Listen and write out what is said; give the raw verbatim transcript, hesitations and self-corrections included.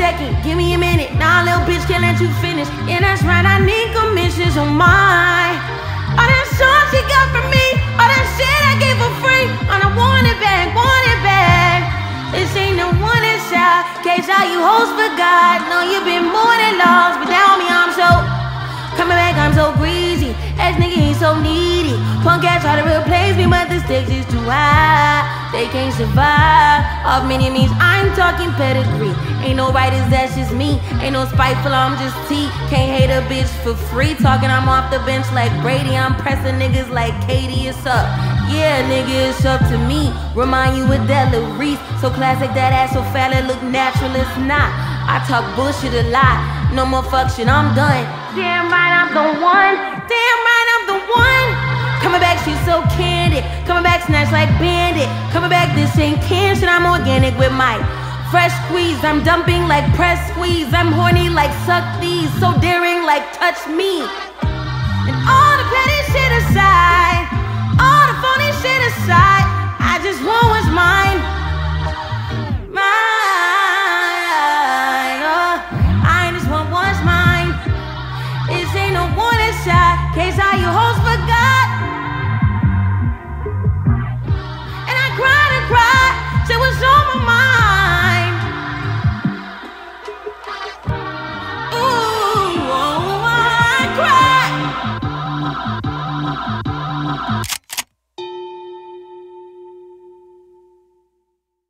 second, give me a minute. Nah, little bitch can't let you finish. Yeah, that's right, I need commissions on mine. All that song she got from me, all that shit I gave for free. And I want it back, want it back. This ain't no one inside. Case how you host for God. No, you've been more than lost, but now me, I'm so coming back, I'm so greasy. Ass nigga, he's so needy. Punk ass try to replace me, but the stakes is too high. They can't survive off many means. I'm talking pedigree. Ain't no writers, that's just me. Ain't no spiteful, I'm just T. Can't hate a bitch for free. Talking, I'm off the bench like Brady. I'm pressing niggas like Katie. It's up. Yeah, nigga, it's up to me. Remind you of Della Reese. So classic, that ass so fat, it look natural, it's not. I talk bullshit a lot. No more fuck shit, I'm done. Damn right, I'm the one. Damn right, I'm the one. Coming back, she's so candid. Coming back, snatch like Bandit. Coming back, this ain't can shit, I'm organic with my fresh squeeze. I'm dumping like press squeeze. I'm horny like suck these. So daring like touch me. And all the petty shit aside, all the phony shit aside, I just want what's mine. Mine, oh, I just want what's mine. This ain't no warning shot. Case how you host forgot. And I cried and cried. Shit was on my mind.